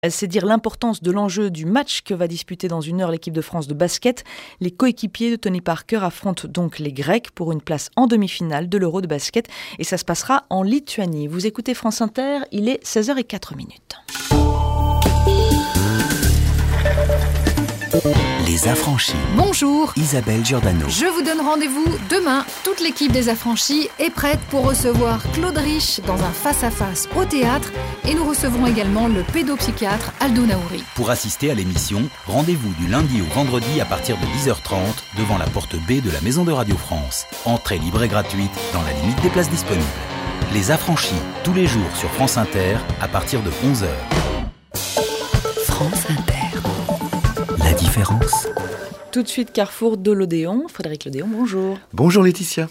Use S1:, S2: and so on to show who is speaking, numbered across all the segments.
S1: C'est dire l'importance de l'enjeu du match que va disputer dans 1 heure l'équipe de France de basket. Les coéquipiers de Tony Parker affrontent donc les Grecs pour une place en demi-finale de l'Euro de basket et ça se passera en Lituanie. Vous écoutez France Inter, il est 16h04.
S2: Les Affranchis.
S3: Bonjour,
S2: Isabelle Giordano.
S3: je vous donne rendez-vous demain. Toute l'équipe des Affranchis est prête pour recevoir Claude Rich dans un face-à-face au théâtre et nous recevrons également le pédopsychiatre Aldo Naouri.
S2: Pour assister à l'émission, rendez-vous du lundi au vendredi à partir de 10h30 devant la porte B de la Maison de Radio France. Entrée libre et gratuite dans la limite des places disponibles. Les Affranchis, tous les jours sur France Inter à partir de 11h.
S4: France Inter.
S2: La différence.
S1: Tout de suite, Carrefour de l'Odéon. Frédéric Lodéon, bonjour.
S5: Bonjour Laetitia.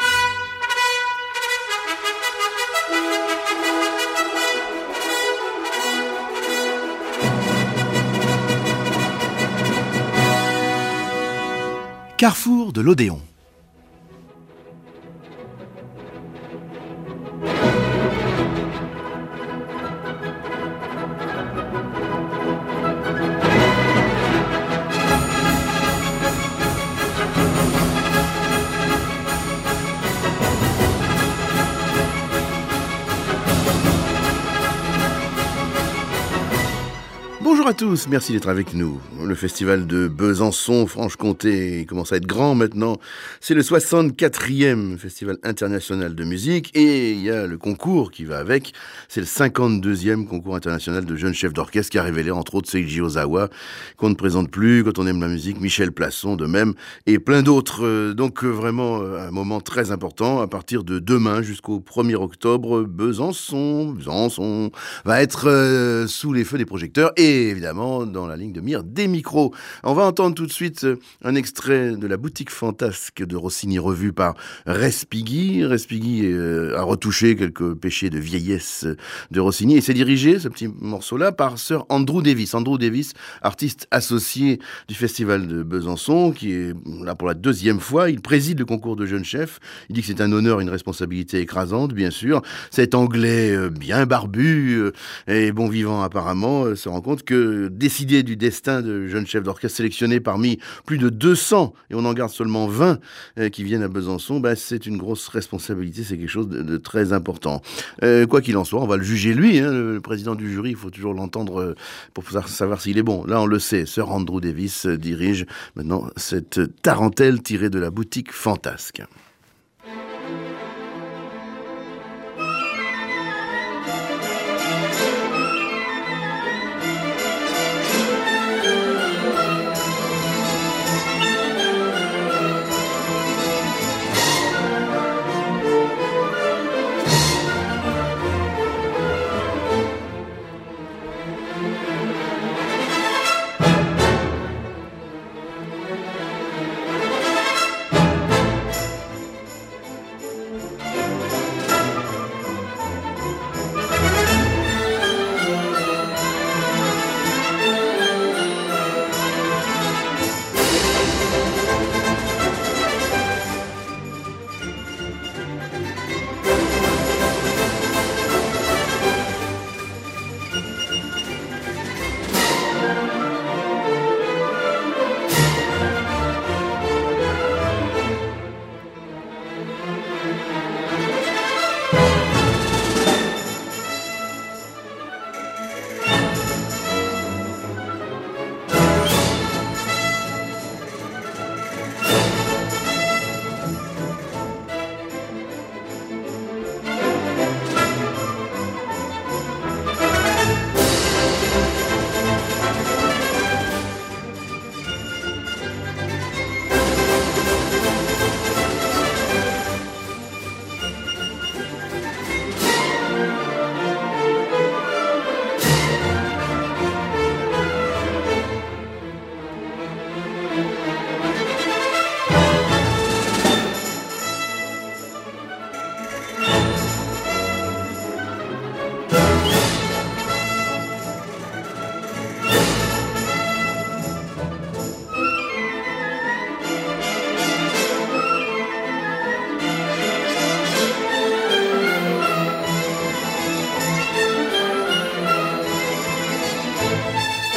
S5: Carrefour de l'Odéon. Bonjour à tous, merci d'être avec nous. Le festival de Besançon, Franche-Comté, commence à être grand maintenant. C'est le 64e festival international de musique et il y a le concours qui va avec. C'est le 52e concours international de jeunes chefs d'orchestre qui a révélé entre autres Seiji Ozawa, qu'on ne présente plus quand on aime la musique, Michel Plasson de même et plein d'autres. Donc vraiment un moment très important à partir de demain jusqu'au 1er octobre. Besançon va être sous les feux des projecteurs et évidemment dans la ligne de mire des micros. On va entendre tout de suite un extrait de la boutique fantasque de Rossini revue par Respighi. Respighi a retouché quelques péchés de vieillesse de Rossini et s'est dirigé, ce petit morceau-là, par Sir Andrew Davis. Andrew Davis, artiste associé du festival de Besançon, qui est là pour la 2e fois. Il préside le concours de jeunes chefs. Il dit que c'est un honneur, une responsabilité écrasante, bien sûr. Cet Anglais bien barbu et bon vivant apparemment se rend compte que décider du destin de jeunes chefs d'orchestre sélectionnés parmi plus de 200, et on en garde seulement 20 qui viennent à Besançon, c'est une grosse responsabilité, c'est quelque chose de très important. Quoi qu'il en soit, on va le juger lui, le président du jury, il faut toujours l'entendre pour savoir s'il est bon. Là, on le sait, Sir Andrew Davis dirige maintenant cette tarentelle tirée de la boutique fantasque.